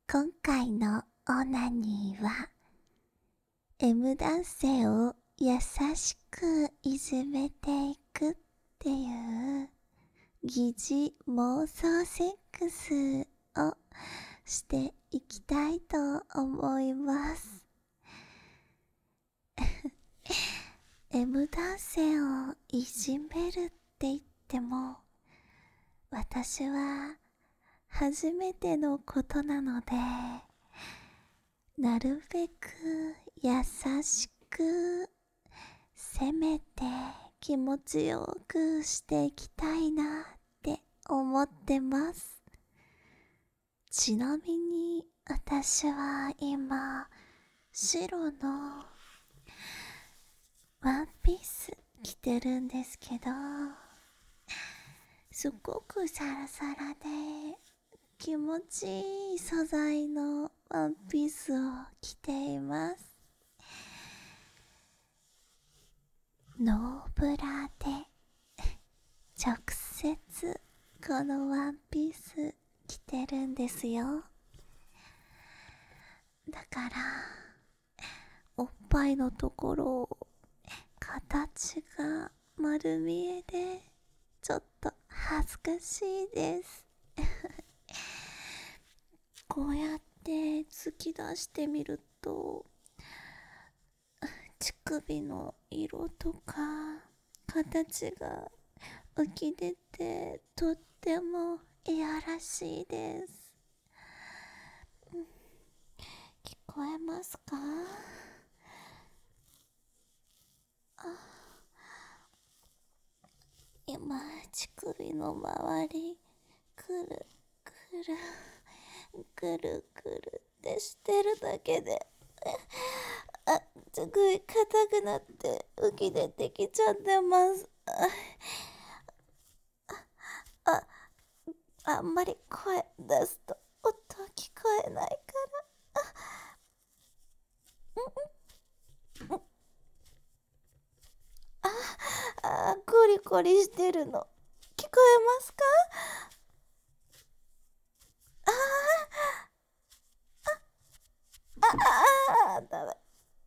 今回のオナニーは M 男性を優しくいじめていくっていう疑似妄想セックスをしていきたいと思います。M 男性をいじめるって言っても、私は初めてのことなので、なるべく優しくせめて気持ちよくしていきたいなって思ってます。ちなみに私は今白のワンピース着てるんですけど、すごくサラサラで気持ちいい素材のワンピースを着ています。ノーブラで直接このワンピース着てるんですよ。だからおっぱいのところ形が丸見えでちょっと恥ずかしいです。こうやって突き出してみると乳首の色とか形が浮き出てとってもいやらしいです。聞こえますか？今乳首の周りくるくるくるくるってしてるだけで乳首硬くなって浮き出てきちゃってます。あんまり声出すと音聞こえないから。コリコリしてるの聞こえますか？ダメ。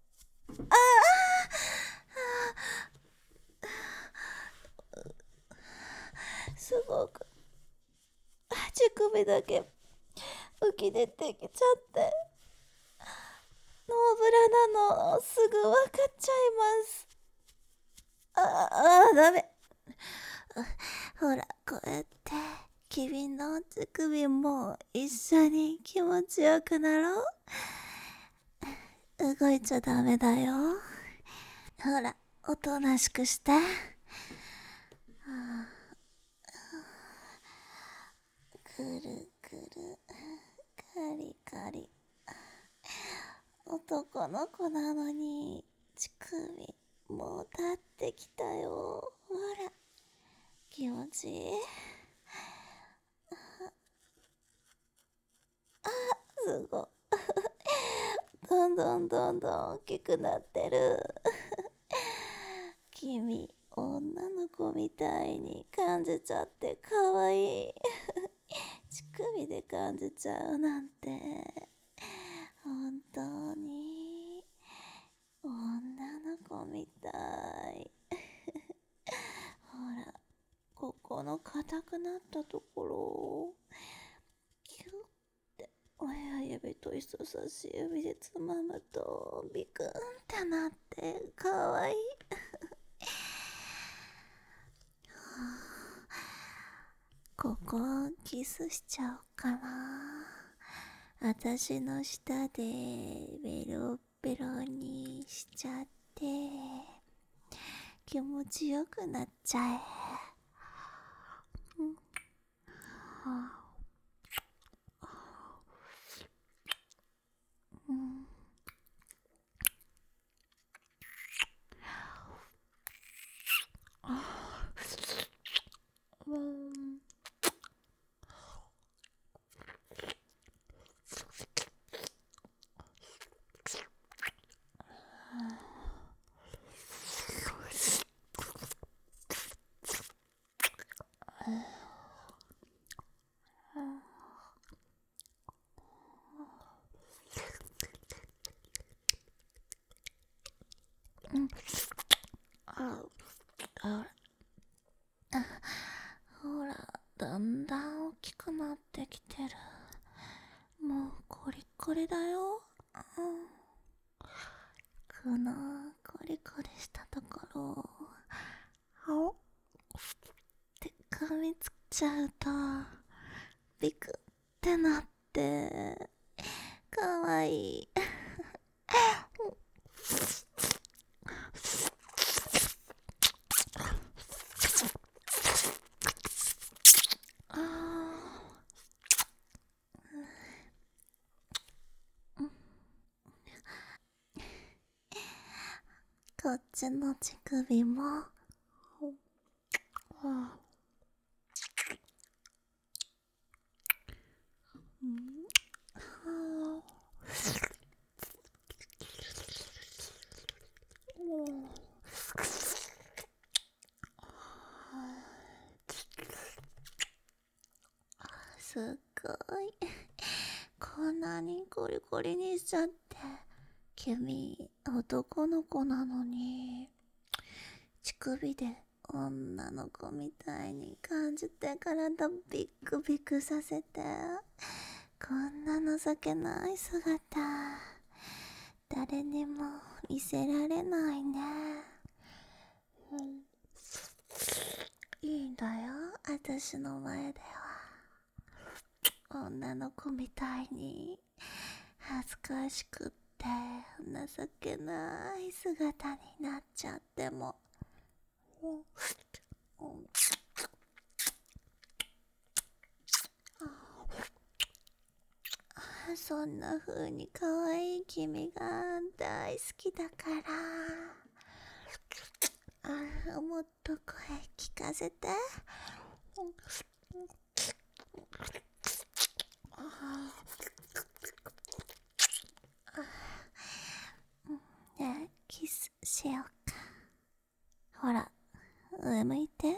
すごく乳首だけ浮き出てきちゃってノーブラなのすぐ分かっちゃいます。ダメ。ほらこうやって君の乳首も一緒に気持ちよくなろう。動いちゃダメだよ。ほらおとなしくして。くるくるカリカリ。男の子なのに乳首もう立ってきたよ。ほら気持ちいい。すごいどんどんどんどん大きくなってる。君女の子みたいに感じちゃってかわいい。乳首で感じちゃうなんて本当に女の子みたい。ほらここの硬くなったところをキュッて親指と人差し指でつまむとビクンってなってかわいい。ここキスしちゃおうかな。私の舌でベロベロにしちゃって気持ちよくなっちゃえ。 ああ、ほら、だんだん大きくなってきてる。もうコリコリだよ。うん、このコリコリしたところをって噛みつっちゃうとビクってなってかわいい。こっちの乳首もすっごい。こんなにゴリゴリにしちゃって。君男の子なのに乳首で女の子みたいに感じて体ビクビクさせて、こんな情けない姿誰にも見せられないね。いいんだよ、私の前では女の子みたいに恥ずかしくって情けない姿になっちゃっても。そんな風に可愛い君が大好きだから。もっと声聞かせて。ねえ、キスしようか。ほら、上向いて。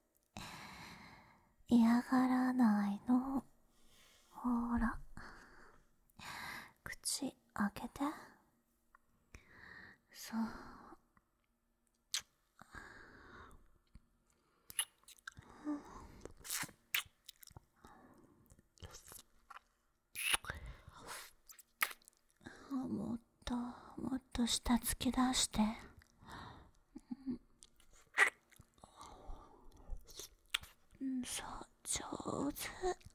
嫌がらないの。ほら、口開けて。そう。もっともっと下突き出して。そう、上手。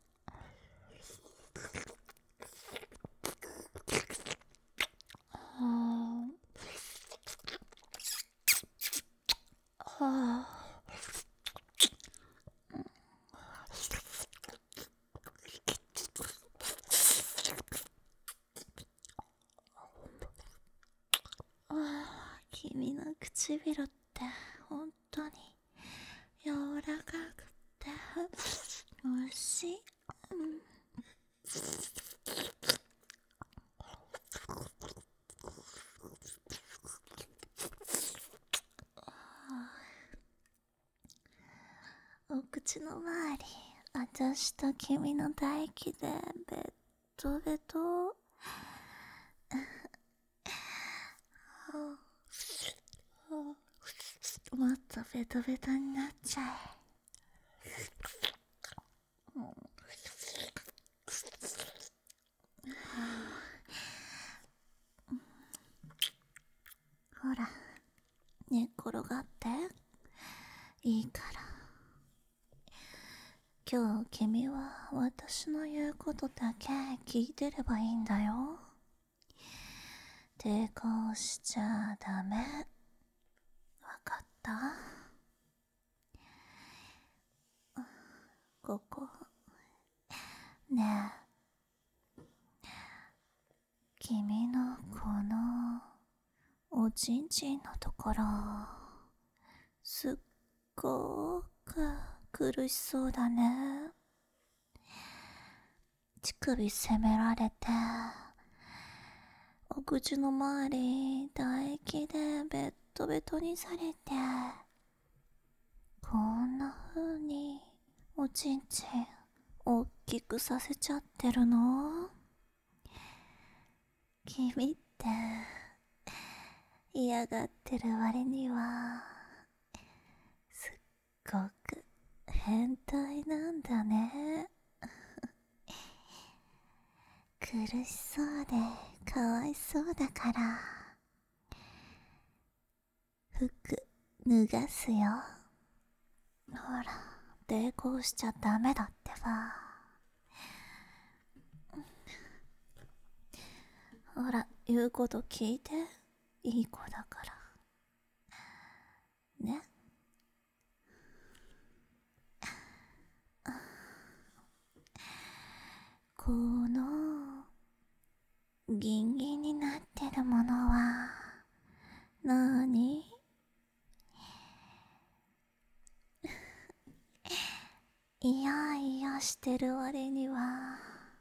君の唇って本当に柔らかくておいしい。お口の周り、私と君の唾液でベッドベト。もっとベトベトになっちゃえ。ほら、寝っ転がっていいから。今日君は私の言うことだけ聞いてればいいんだよ。抵抗しちゃダメ。わかった？ここねえ、君のこのおちんちんのところすっごく苦しそうだね。乳首責められてお口の周り唾液でベットベトにされて、こんな風におちんちん大きくさせちゃってるの？君って嫌がってる割にはごく変態なんだね。苦しそうでかわいそうだから服脱がすよ。ほら、抵抗しちゃダメだってば。ほら、言うこと聞いて。いい子だからね。このギンギンになってるものはなーに？いやいやしてる割には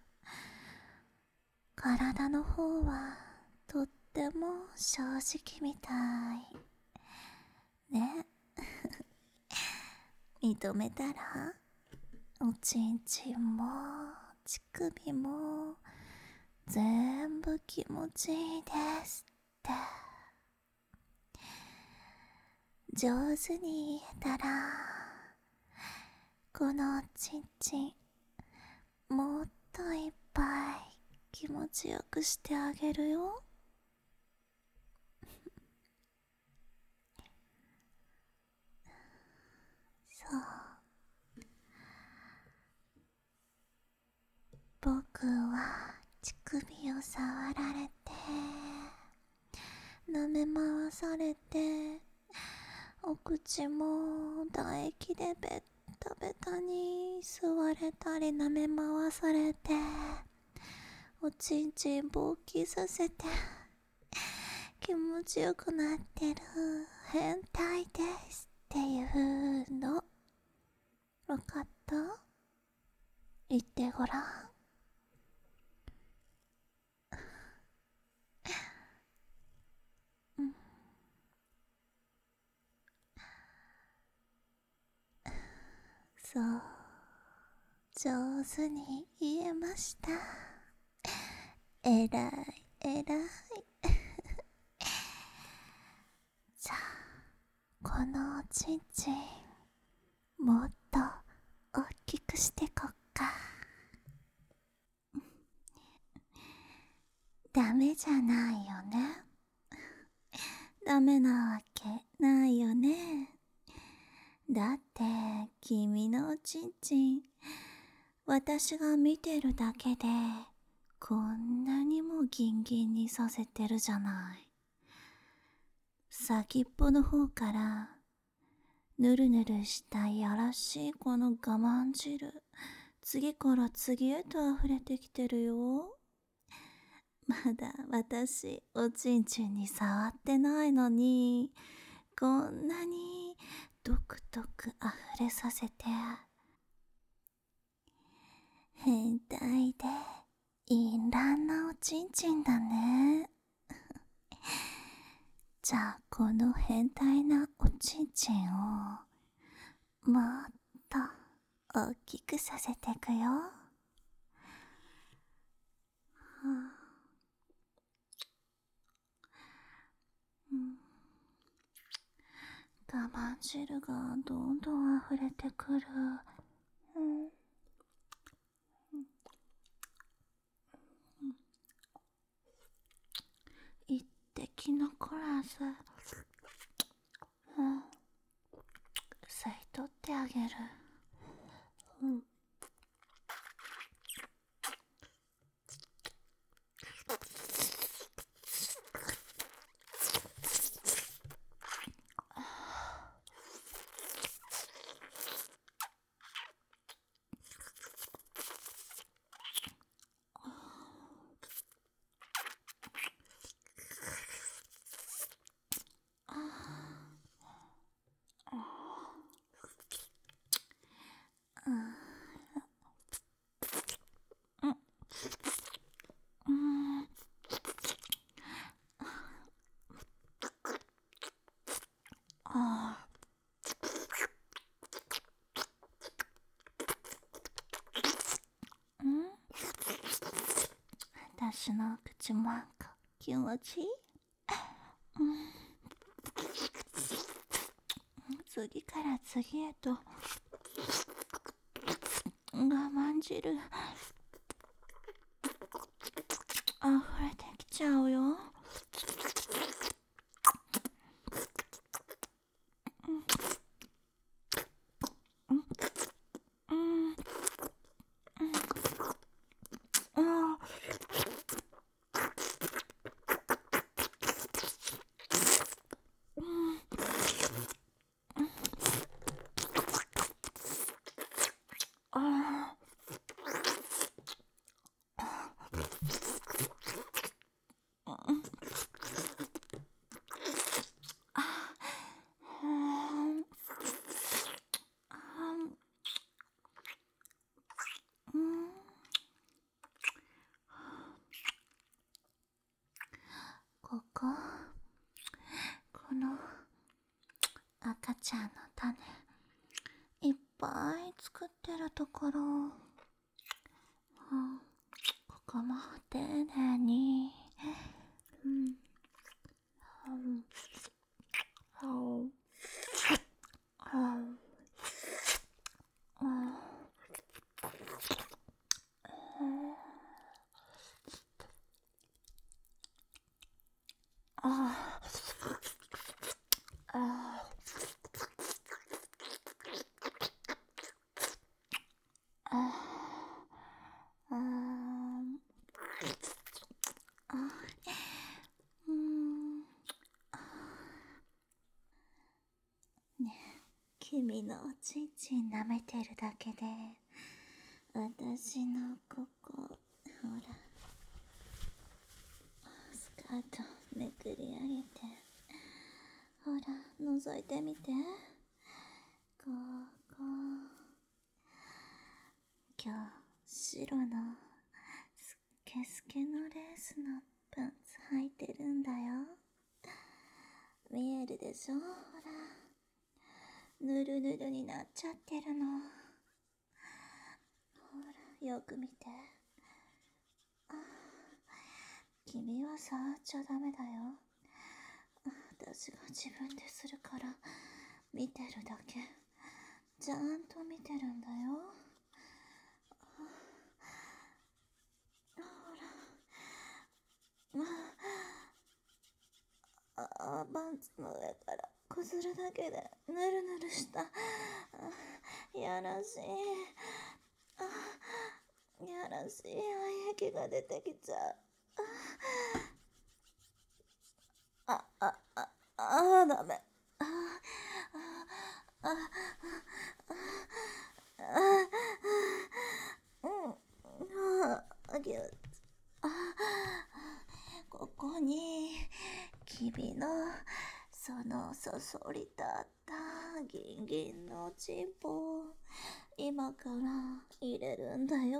体の方はとっても正直みたいね。認めたらおちんちんも乳首も全部気持ちいいですって。上手に言えたらこのおちんちんもっといっぱい気持ちよくしてあげるよ。そう、僕は乳首を触られて舐め回されてお口も唾液でベッタベタに吸われたり舐め回されておちんちん勃起させて気持ちよくなってる変態ですっていうの。わかった？言ってごらん。うん、そう、上手に言えました。えらいえらい。じゃあこのおちんちんもっと大きくしてこっか。ダメじゃないよね。ダメなわけないよね。だって君のおちんちん私が見てるだけでこんなにもギンギンにさせてるじゃない。先っぽの方からぬるぬるしたいやらしいこの我慢汁次から次へと溢れてきてるよ。まだ私おちんちんに触ってないのにこんなにドクドク溢れさせて。変態で淫乱なおちんちんだね。じゃあこの変態なおちんちんをもっと大きくさせてくよ。うん、我慢汁がどんどん溢れてくる。うん、一滴残らず、吸い取ってあげる。うん、うん、あー、うん、私の口もなんか気持ちいい。うん、 次から次へと我慢汁溢れてきちゃうよ。この赤ちゃんの種いっぱい作ってるところ、ここも丁寧に、君のおちんちん舐めてるだけで私のここ、ほらスカートめくり上げて、ほら覗いてみて、ここ今日白のスケスケのレースのパンツ履いてるんだよ。見えるでしょ、ほらぬるぬるになっちゃってるの。ほらよく見て。君は触っちゃダメだよ。私が自分でするから見てるだけ。ちゃんと見てるんだよ。ほら、パンツの上からこするだけでぬるぬるした。やらしい。やらしい愛液が出てきちゃう。ダメ。ここに君のそのそそり立ったギンギンのチンポを今から入れるんだよ。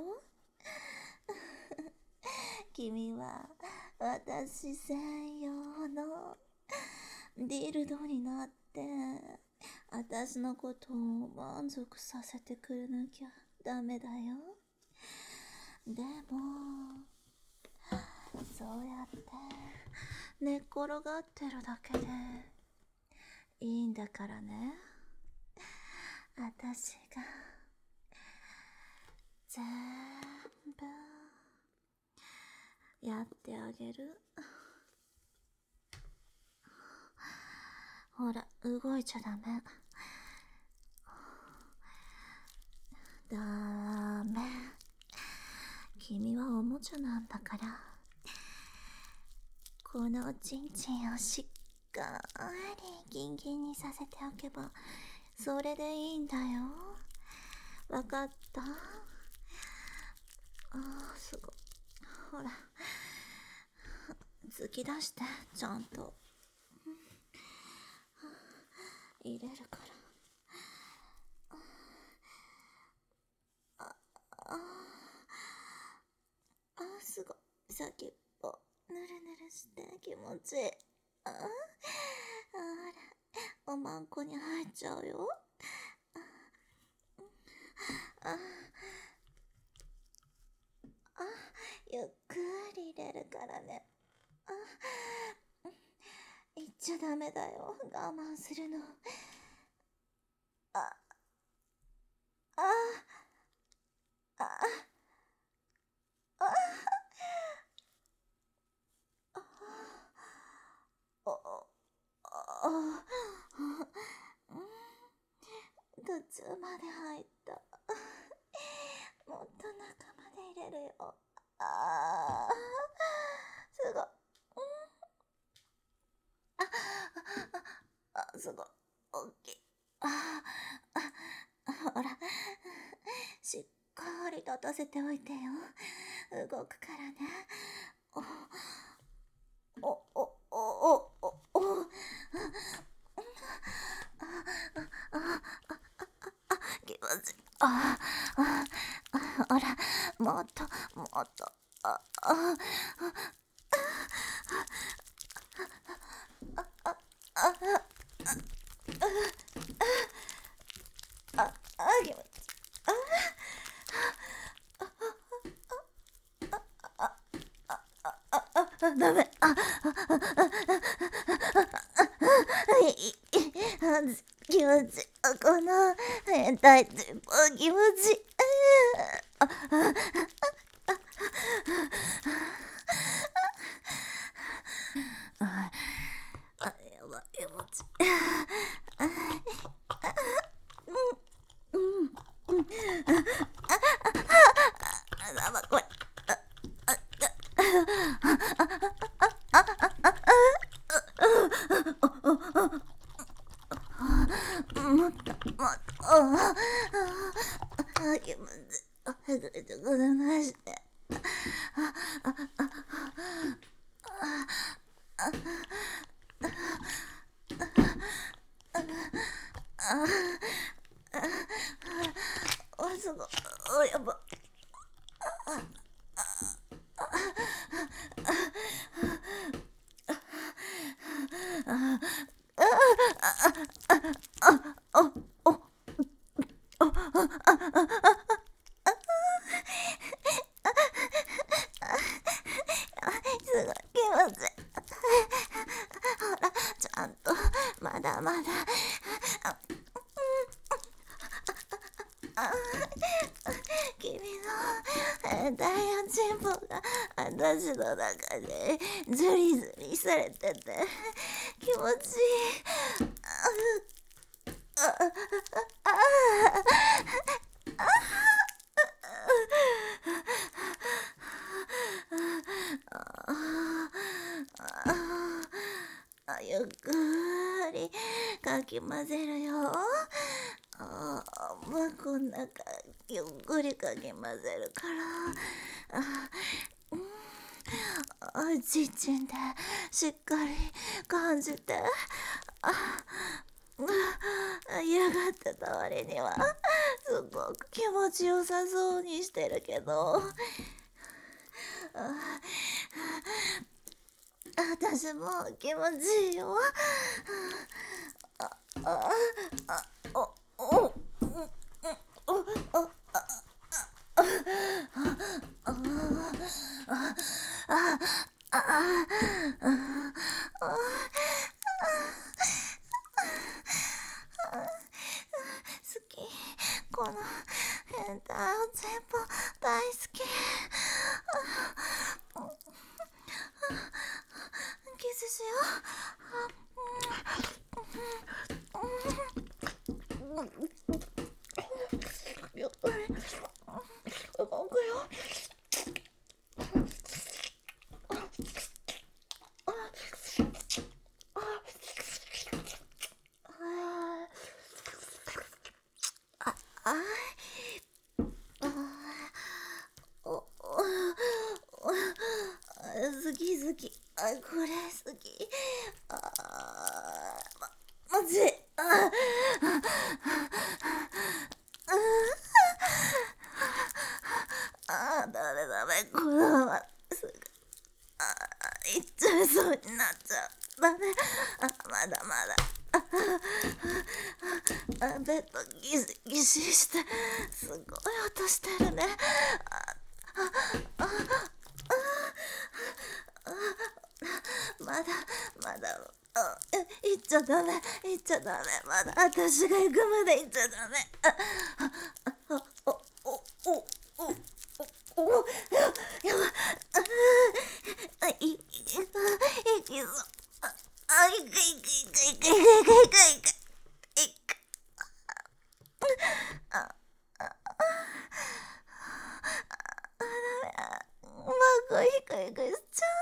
君は私専用のディルドになって私のことを満足させてくれなきゃダメだよ。でもそうやって寝っ転がってるだけでいいんだからね。私が全部やってあげる。ほら動いちゃダメ。ダメ。君はおもちゃなんだから、このおちんちんをしっかりギンギンにさせておけばそれでいいんだよ。わかった？すごい。ほら突き出してちゃんと入れるから。すごい。先っぽぬるぬるして気持ちいい。ほらおまんこに入っちゃうよ。ゆっくり入れるからね。言っちゃダメだよ。我慢するの。 あ、あ、あ、お、途中まで入った。もっと中まで入れるよ。すごい。すごい。大きい。ほら、しっかり立たせておいてよ。動くからね。お、お、お、お、お、お、気持ちいい。ほら、もっと、もっと。気持ちいい。ダメ。気持ちいい。この変態って気持ちいい。やばい、気持ちいい。やばい、これ。もっと、もっと。気持ちいい。外れてくれないしね。すごい。やば。すごい気持ちいい。ほら、ちゃんと、まだまだ。君のダイヤチンポが私の中でズリズリされてて気持ちいい。ゆっくりかき混ぜるよ。こん中ゆっくりかき混ぜるから。ちちんでしっかり感じて。嫌がってた割にはすごく気持ちよさそうにしてるけど、私も気持ちいいよ。好き。この変態おちんぽ大好き。キスしよう。ゆっくり動くよ。好き好き。これ好き。まずい。ダメ。このまますぐいっちゃいそうになっちゃう。ダメ。まだまだ。ベッドギシギシしてすごい音してるね。まだ行っちゃダメ、行っちゃダメ、まだ私が行くまで行っちゃダメ。やば、いきそう。いくいくいくいくいくいくいくいくいく。うまくいくいくしちゃ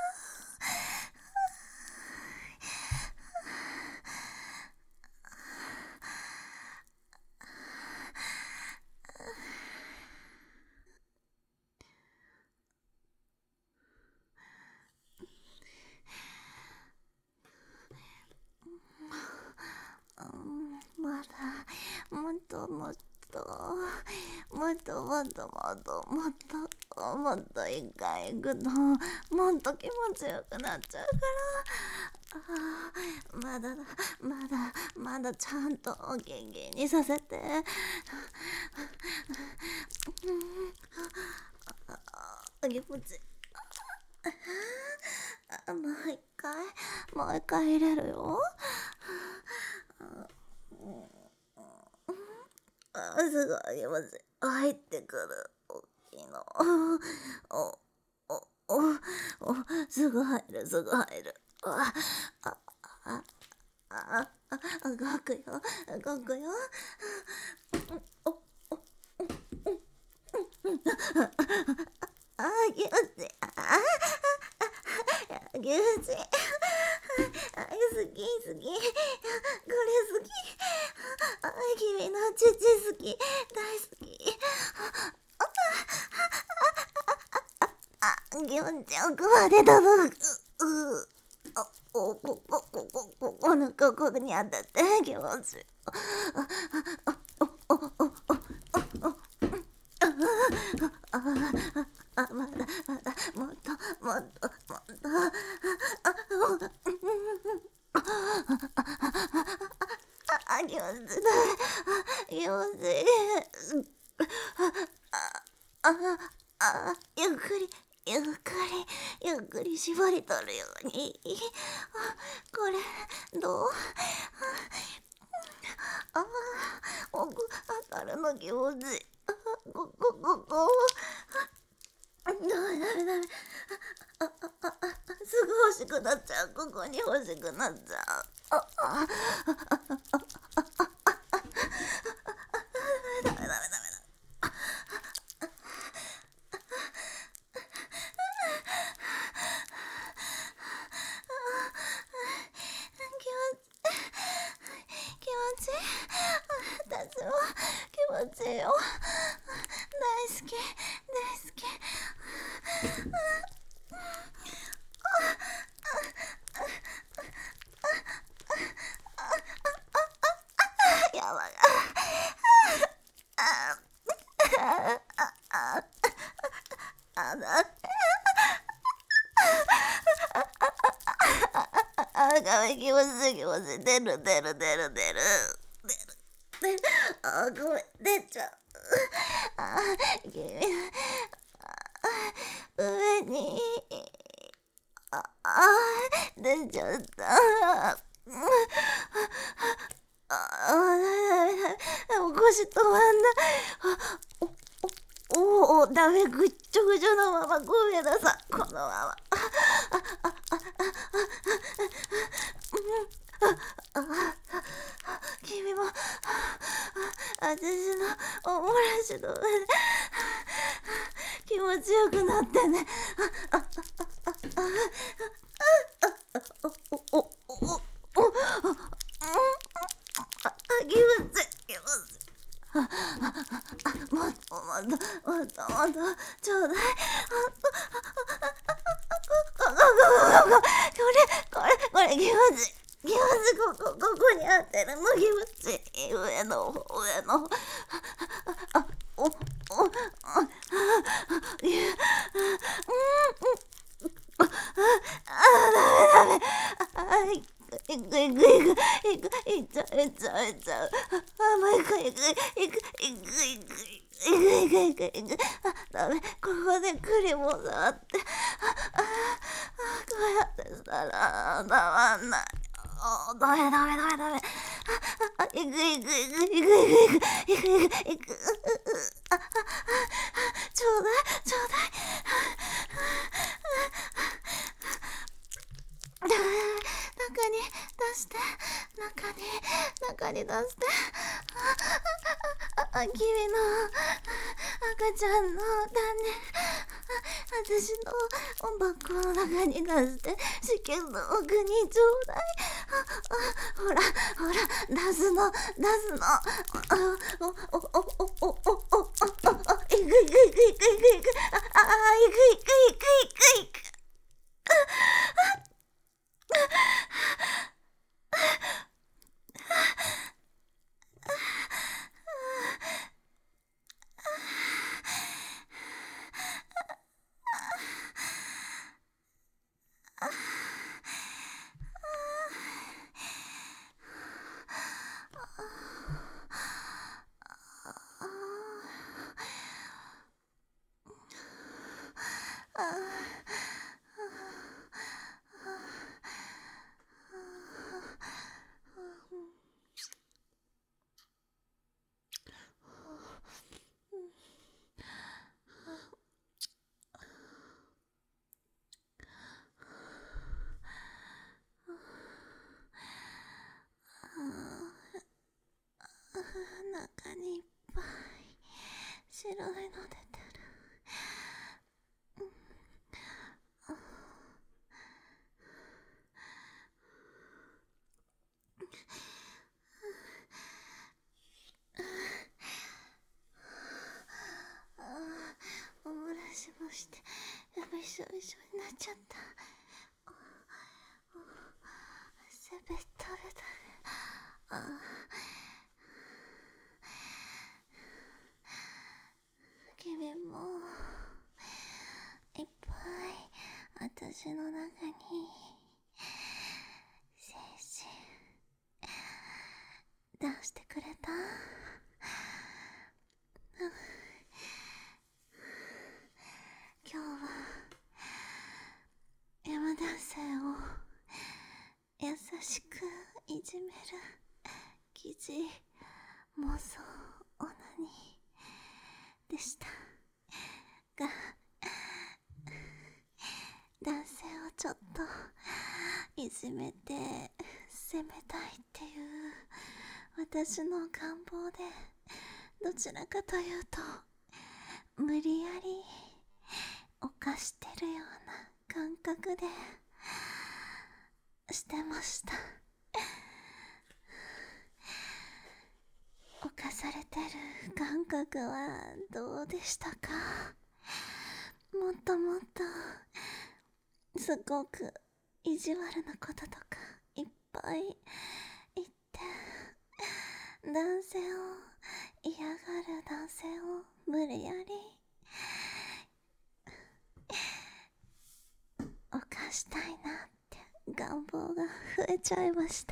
まだもっともっともっともっともっともっともっと一回行くともっと気持ちよくなっちゃうからまだだまだちゃんと元気にさせて気持ちもう一回入れるよ。すごい気持ち入ってくる大きいの。すぐ入るすぐ入る。動くよ動くよ。気持ちいい。気持ちいい。好き好き。これ好き。君の父好き。大好き。気持ち奥まで届く。ここに当たって気持ちいい。まだもっともっともっと気持ちいい気持ちいい。ゆっくり絞り取るように。これどう？奥当たるの気持ちいい。こダメすぐ欲しくなっちゃう。ここに欲しくなっちゃう。ダメ気持ちいい。私も気持ちいいよ。大好き。やばい。気持ちいい。出る。ごめん、出ちゃう。君、上に、出ちゃった。もう腰止まんない。ダメ、ぐっちょぐちょのままごめんなさい。このまま。君も私のおもらしの上で気持ちよくなってね。気持ちいい。もっとちょうだい。これ気持ちいい。ここに当てるの気持ちいい。上の方。ダメ。いっちゃう。もう行く。ダメ、ここでクリも触って。こうやってしたらたまんない。 ダメダメダメダメ。いくいくいくいくいくいくいくいくいく。ちょうだいちょうだい。中に出して、中に出して。君の赤ちゃんの種、私のお箱の中に出して、試験の奥にちょうだい。ほらほら、出すの。いくいくいくいくいくいく。いくいくいく。中にいっぱい白いの出てる。お漏らしもしてびしょびしょになっちゃった。せべったれだね。君もいっぱい私の中に精子出してくれた。今日は山男性を優しくいじめる疑似妄想オナニーでしたが、男性をちょっといじめて責めたいっていう私の願望で、どちらかというと無理やり犯してるような感覚でしてました。犯されてる感覚はどうでしたか？もっともっとすごく意地悪なこととかいっぱい言って、男性を嫌がる男性を無理やり犯したいなって願望が増えちゃいました。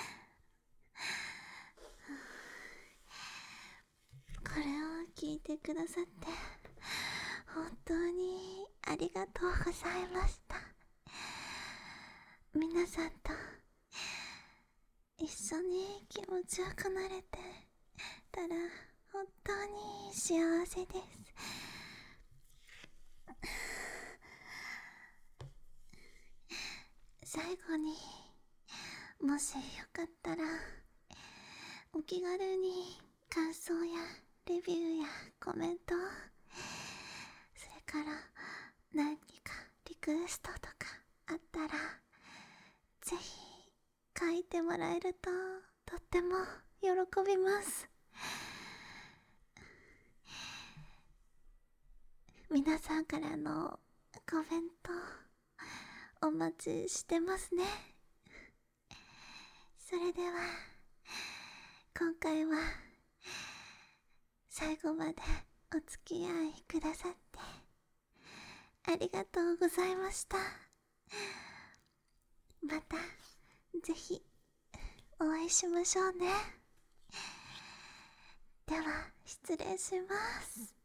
これを聞いてくださって本当にありがとうございました。皆さんと一緒に気持ちよくなれてたら本当に幸せです。最後にもしよかったらお気軽に感想やレビューやコメント、それから何かリクエストとかあったらぜひ書いてもらえるととっても喜びます。皆さんからのコメントお待ちしてますね。それでは今回は最後までお付き合いくださってありがとうございました。またぜひお会いしましょうね。では失礼します。